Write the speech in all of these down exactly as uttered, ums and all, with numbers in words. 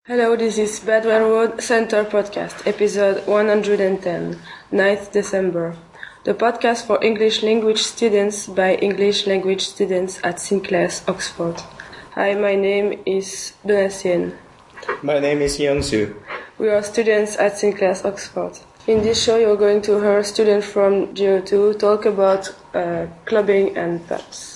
Hello, this is Bedwell Road Center Podcast, episode one hundred ten, ninth December. The podcast for English language students by English language students at Sinclair's, Oxford. Hi, my name is Donatien. My name is Youngsu. We are students at Sinclair's, Oxford. In this show, you're going to hear students from G O two talk about uh, clubbing and pubs.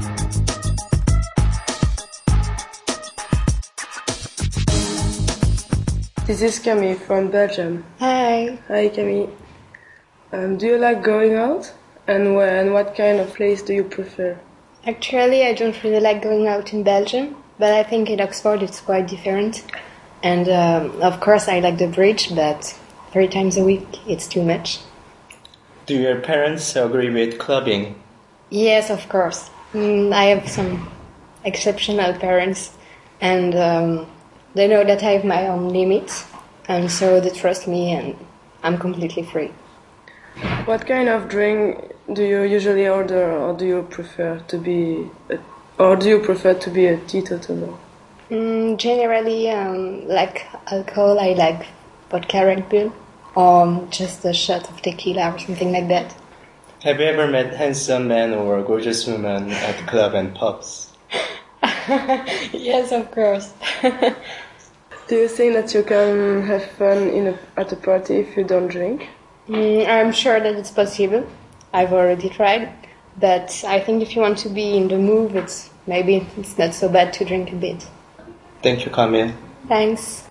This is Camille from Belgium. Hi. Hi, Camille. Um, do you like going out? And where and what kind of place do you prefer? Actually, I don't really like going out in Belgium, but I think in Oxford it's quite different. And um, of course, I like the bridge, but three times a week it's too much. Do your parents agree with clubbing? Yes, of course. Mm, I have some exceptional parents, and um, they know that I have my own limits, and so they trust me, and I'm completely free. What kind of drink do you usually order, or do you prefer to be, a, or do you prefer to be a teetotaler? Mm, generally, um, like alcohol, I like vodka Red Bull, or just a shot of tequila or something like that. Have you ever met handsome men or gorgeous women at club and pubs? Yes, of course. Do you think that you can have fun in a, at a party if you don't drink? Mm, I'm sure that it's possible. I've already tried, but I think if you want to be in the mood, it's maybe it's not so bad to drink a bit. Thank you, Camille. Thanks.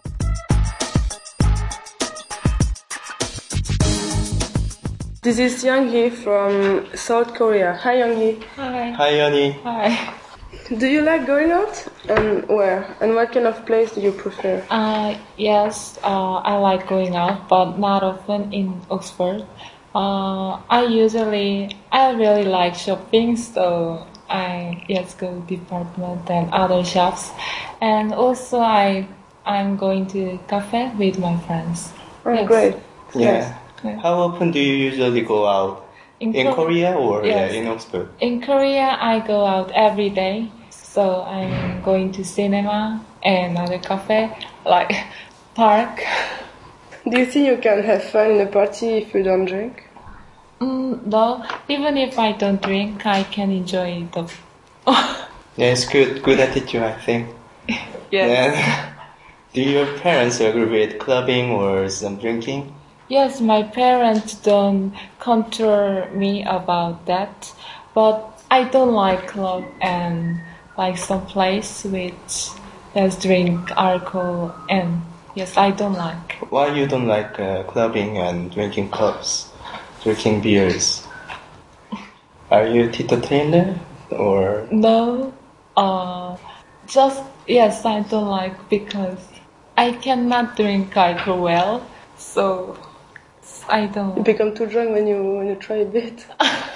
This is Young-hee from South Korea. Hi, Young-hee. Hi. Hi, Yoni. Hi. Do you like going out? And where? And what kind of place do you prefer? Uh, yes, uh, I like going out, but not often in Oxford. Uh, I usually, I really like shopping, so I yes go department and other shops, and also I I'm going to cafe with my friends. Oh, yes. great. Yeah. Yeah. How often do you usually go out? In, in Kor- Korea or yes. yeah, in Oxford? In Korea, I go out every day, so I'm going to cinema and other cafe like park. Do you think you can have fun in a party if you don't drink? Mm, no, even if I don't drink, I can enjoy the. Yeah, it's good. Good attitude, I think. Yes. Yeah. Do your parents agree with clubbing or some drinking? Yes, my parents don't control me about that, but I don't like club and like some place which does drink alcohol, and yes, I don't like. Why you don't like uh, clubbing and drinking clubs, drinking beers? Are you teetotaler or? No, uh, just yes, I don't like because I cannot drink alcohol well, so. I don't. You become too drunk when you when you try a bit.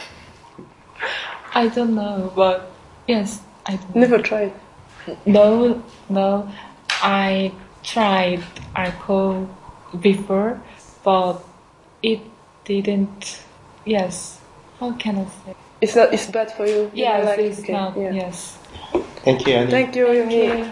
I don't know, but yes, I don't Never tried. No, no. I tried alcohol before, but it didn't. Yes, how can I say? It's not. It's bad for you. You Yes, don't like, it's okay, not. yeah. Yes. Thank you, Annie. Thank you, Young-hee. Okay.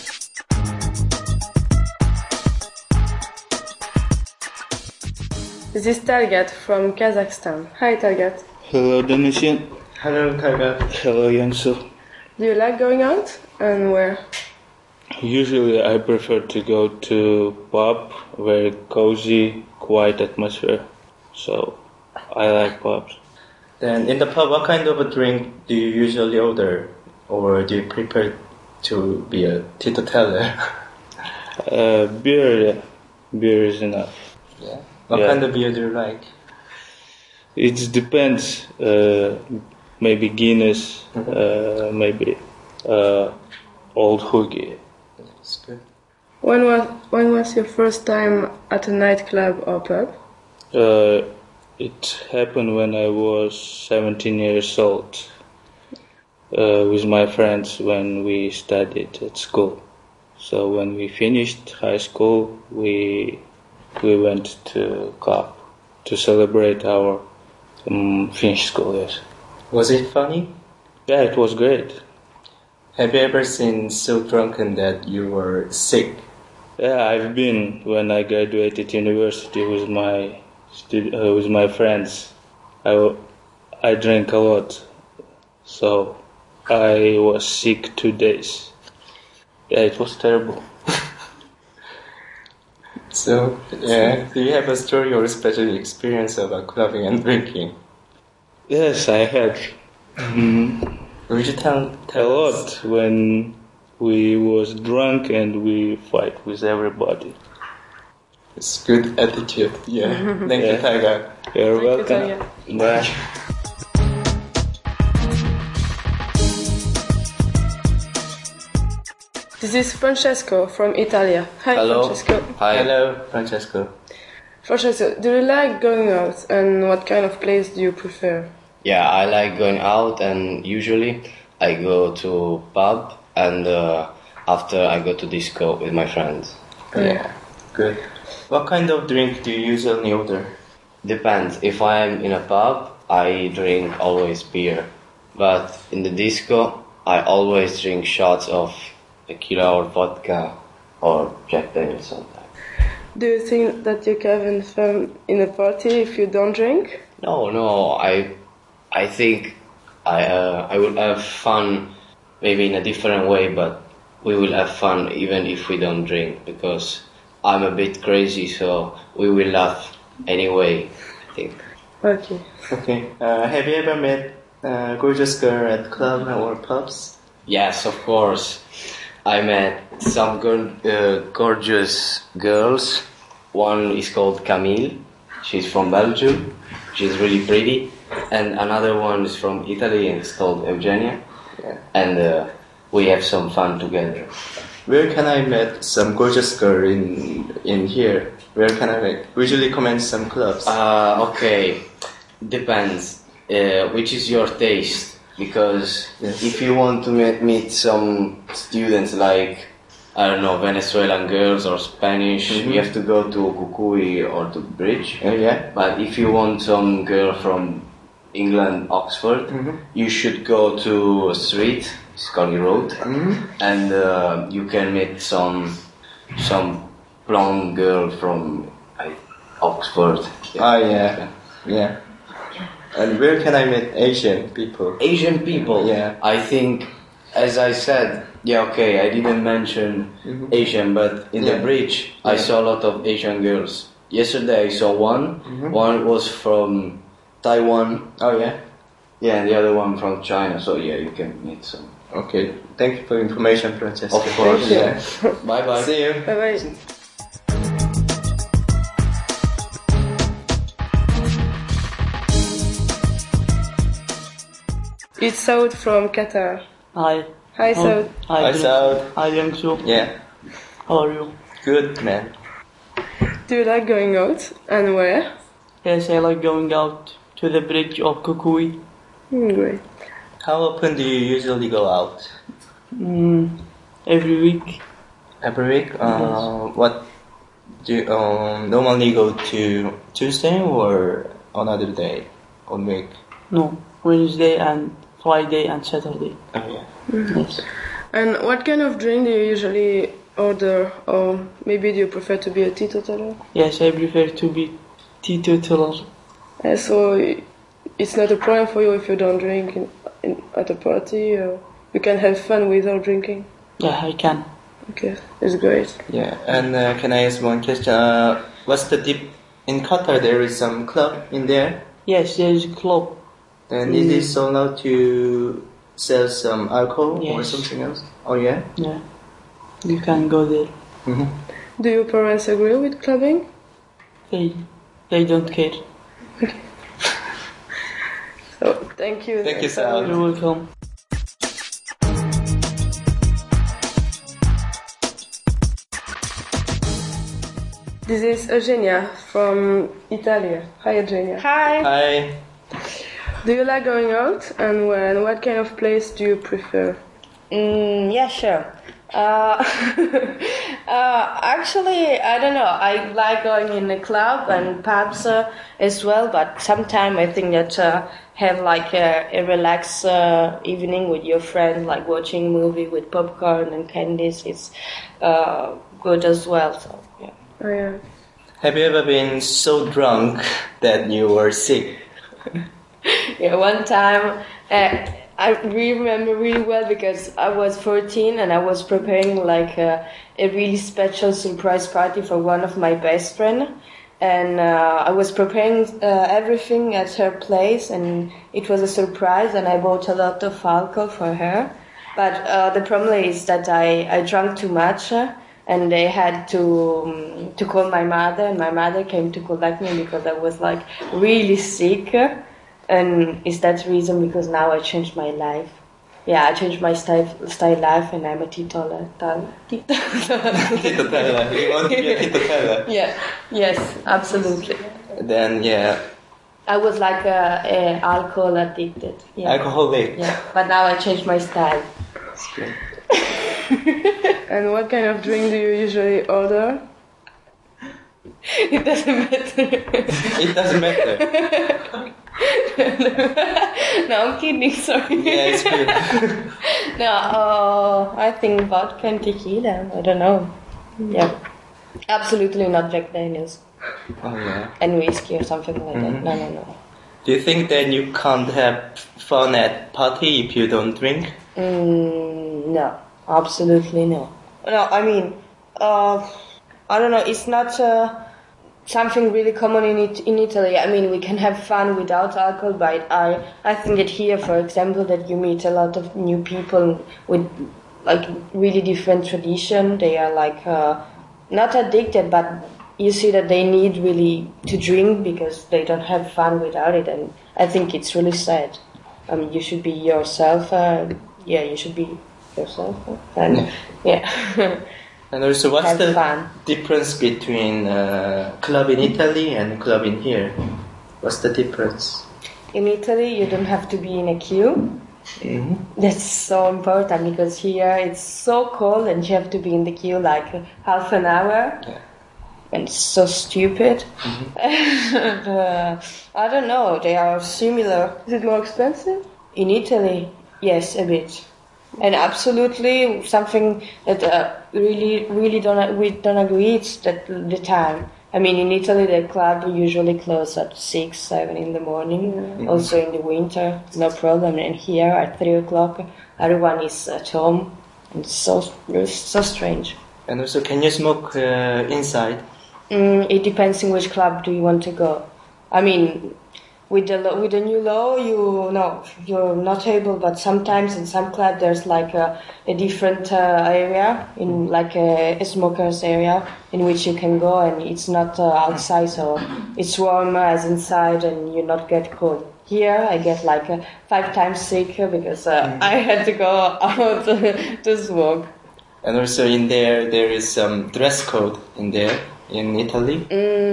This is Talgat from Kazakhstan. Hi, Talgat. Hello, Donatien. Hello, Taga. Hello, Youngsu. Do you like going out? And where? Usually I prefer to go to pub, very cozy, quiet atmosphere. So I like pubs. Then in the pub, what kind of a drink do you usually order? Or do you prefer to be a teetotaler? Uh, beer, yeah. Beer is enough. Yeah. What Yeah. kind of beer do you like? It depends. Uh, maybe Guinness, uh, maybe uh, Old Hoagie. That's good. When was when was your first time at a nightclub or pub? Uh, it happened when I was seventeen years old uh, with my friends when we studied at school. So when we finished high school, we we went to club to celebrate our um, finished school. Yes. Was it funny? Yeah, it was great. Have you ever been so drunken that you were sick? Yeah, I've been when I graduated university with my stu- uh, with my friends. I, w- I drank a lot, so I was sick two days. Yeah, it was terrible. So, yeah, do you have a story or a special experience about clubbing and drinking? Yes, I had Would you tell, a tell us? lot when we was drunk and we fight with everybody. It's good attitude. Yeah. Thank you, Yeah. Taiga. You're Thank you, welcome. Tanya. Bye. This is Francesco from Italia. Hi, Hello. Francesco. Hi. Hello, Francesco. Francesco, do you like going out, and what kind of place do you prefer? Yeah, I like going out, and usually I go to pub, and uh, after I go to disco with my friends. Yeah, good. What kind of drink do you usually order? Depends. If I'm in a pub, I drink always beer, but in the disco, I always drink shots of tequila or vodka or Jack Daniels sometimes. Do you think that you can have fun in a party if you don't drink? No, no. I, I think I uh, I will have fun, maybe in a different way, but we will have fun even if we don't drink, because I'm a bit crazy, so we will laugh anyway, I think. Okay. Okay. Uh, have you ever met a gorgeous girl at club or pubs? Yes, of course. I met some girl, uh, gorgeous girls. One is called Camille. She's from Belgium. She's really pretty. And another one is from Italy and it's called Eugenia. Yeah. And uh, we have some fun together. Where can I meet some gorgeous girl in in here? Where can I meet? Usually commend some clubs. Uh, okay, depends. Uh, which is your taste? Because Yes. if you want to meet, meet some students like, I don't know, Venezuelan girls or Spanish, Mhm. you have to go to Kukui or to Bridge. Oh, yeah. But if you want some girl from England, Oxford, Mhm. you should go to a street, Scully Road, Mhm. and uh, you can meet some some blonde girl from like, Oxford. Ah, yeah. Yeah. And where can I meet Asian people? Asian people. Yeah. I think, as I said, yeah, okay, I didn't mention Mhm. Asian, but in Yeah. the bridge, I Yeah. saw a lot of Asian girls. Yesterday, I saw one. Mhm. One was from Taiwan. Oh, yeah. Yeah, and the other one from China. So yeah, you can meet some. Okay. Thank you for information, Francesco. Of course. Thank you. Yeah. Bye bye. See you. Bye bye. It's Saud from Qatar. Hi. Hi, Oh, Saud. Hi, Hi, Jung- Saud. Hi, Youngsu. Yeah. How are you? Good, man. Do you like going out, and where? Yes, I like going out to the bridge of Kukui. Hmm, great. How often do you usually go out? Mm, every week. Every week? Uh, what do you um, normally go to Tuesday or another day on week? No, Wednesday and Friday and Saturday. Oh, yeah. Yes. And what kind of drink do you usually order, or maybe do you prefer to be a teetotaler? Yes, I prefer to be teetotaler. Uh, so it's not a problem for you if you don't drink in, in, at a party, or you can have fun without drinking. Yeah, I can. Okay, it's great. Yeah, and uh, can I ask one question? Uh, what's the tip? In Qatar, there is some club in there, Yes, there is a club. and is it allowed to sell some alcohol or Yes. something else? Oh, yeah? Yeah, you can go there. Mm-hmm. Do your parents agree with clubbing? They, they don't care. So thank you. Thank you, Saud. Saud. You're welcome. This is Eugenia from Italy. Hi, Eugenia. Hi. Hi. Do you like going out, and where? And what kind of place do you prefer? Mm, yeah, sure. Uh, Uh, actually, I don't know. I like going in a club and pubs uh, as well, but sometimes I think that uh, have like a, a relaxed uh, evening with your friend, like watching a movie with popcorn and candies, is uh, good as well. So yeah. Oh, yeah. Have you ever been so drunk that you were sick? Yeah, one time. Uh, I remember really well because I was fourteen and I was preparing like a, a really special surprise party for one of my best friend, and uh, I was preparing uh, everything at her place, and it was a surprise, and I bought a lot of alcohol for her. But uh, the problem is that I, I drank too much, uh, and they had to um, to call my mother, and my mother came to collect me because I was like really sick. And is that reason because now I changed my life? Yeah, I changed my style, style life, and I'm a titola. Tal, tito. Titotella. You want to be a titotella? Yeah. Yes, absolutely. Then yeah. I was like a, a alcohol addicted. Yeah. Alcoholic. Yeah, but now I changed my style. That's great. And what kind of drink do you usually order? It doesn't matter. It doesn't matter. No, I'm kidding, sorry. Yeah, it's good. No, uh, I think vodka and tequila. I don't know. Yeah. Absolutely not Jack Daniels. Oh, yeah. And whiskey or something like Mm-hmm. that. No, no, no. Do you think that you can't have fun at party if you don't drink? Mm, no, absolutely no. No, I mean, uh, I don't know. It's not uh, something really common in it, in Italy. I mean, we can have fun without alcohol, but I I think that here, for example, that you meet a lot of new people with like really different tradition. They are like uh, not addicted, but you see that they need really to drink because they don't have fun without it, and I think it's really sad. I mean, you should be yourself. Uh, yeah, you should be yourself, uh, and yeah. And also, what's Have the fun. difference between uh, club in Italy and club in here? What's the difference? In Italy, you don't have to be in a queue. Mm-hmm. That's so important because here it's so cold and you have to be in the queue like half an hour. Yeah. And it's so stupid. Mm-hmm. And, uh, I don't know, they are similar. Is it more expensive? In Italy, yes, a bit. And absolutely something that uh, really, really don't we don't agree. It's that the time. I mean, in Italy, the club usually close at six, seven in the morning. Mm-hmm. Also in the winter, no problem. And here at three o'clock, everyone is at home. It's so it's so strange. And also, can you smoke uh, inside? Mm, it depends in which club do you want to go. I mean, with the lo- with the new law, you no, you're not able. But sometimes in some club there's like a, a different uh, area, in like a, a smokers area, in which you can go, and it's not uh, outside, so it's warmer as inside, and you not get cold. Here I get like uh, five times sick because uh, I had to go out to smoke. And also in there, there is some dress code in there in Italy.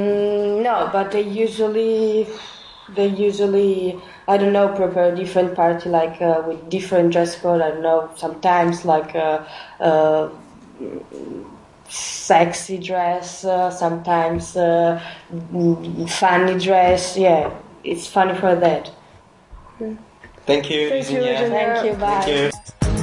Mm, no, but they usually, they usually, I don't know, prepare different party like uh, with different dress code. I don't know, sometimes like a, uh, sexy dress, uh, sometimes uh, funny dress. Yeah, it's funny for that. Thank you, Thank you, Virginia. Thank you, bye. Thank you.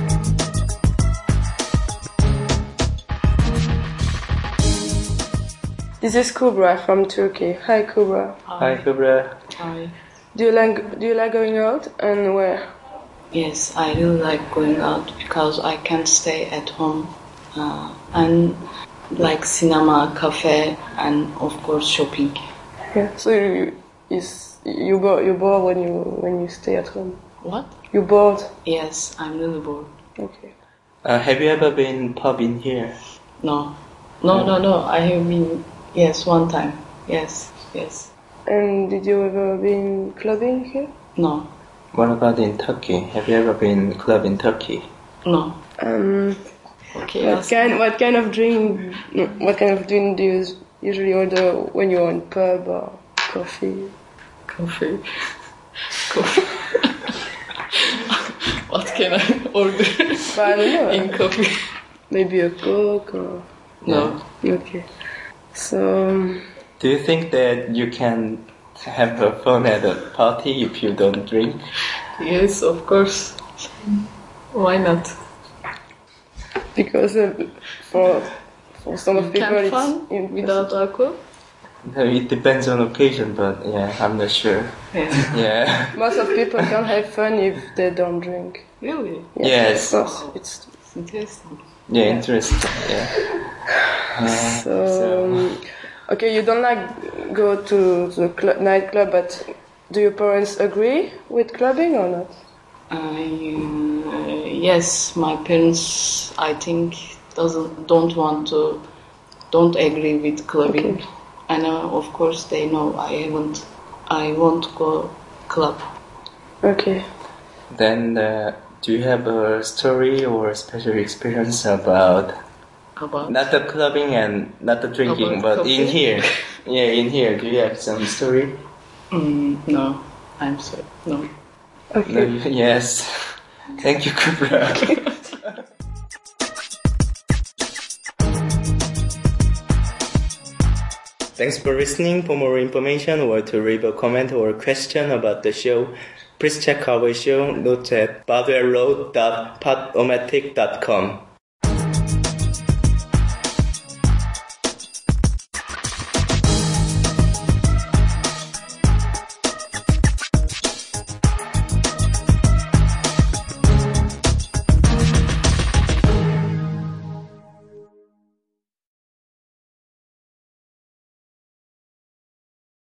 This is Kubra from Turkey. Hi, Kubra. Hi, Kubra. Hi. Do you like Do you like going out and where? Yes, I really like going out because I can't stay at home. Uh, and like cinema, cafe, and of course shopping. Yeah. So you is you bored you bored when you when you stay at home. What? You bored? Yes, I'm really bored. Okay. Uh, have you ever been pub in here? No, no, no, no. I have been. Yes, one time. Yes, yes. And did you ever been clubbing here? No, What about in Turkey? Have you ever been club in Turkey? no. Um. Okay. What ask kind me. What kind of drink? no, What kind of drink do you usually order when you're on pub or coffee? Coffee. Coffee. What can I order But I don't know. in coffee? Maybe a Coke or No. Okay. So, um, Do you think that you can have a fun at a party if you don't drink? Yes, of course. Why not? because uh, for for some of You people can it's fun impossible. without alcohol? No, it depends on occasion, but yeah, I'm not sure. Yeah. Yeah. Most of people can't have fun if they don't drink. Really? Yes. Of course, it's It's interesting. Yeah, interesting. Yeah. Uh, so. um, Okay, you don't like go to the cl- nightclub, but do your parents agree with clubbing or not? I, uh, yes, my parents, I think, doesn't don't want to, don't agree with clubbing. Okay. And uh, of course they know I haven't, I won't go club. Okay. Then, uh, do you have a story or a special experience about About not the clubbing and not the drinking, About but in coffee? here? Yeah, in here. Do you have some story? Mm, no, I'm sorry, no. No, Okay. you- yes. Thank you, Kubra. Thanks for listening. For more information or to leave a comment or question about the show, please check our show notes at bardwellroad dot podomatic dot com.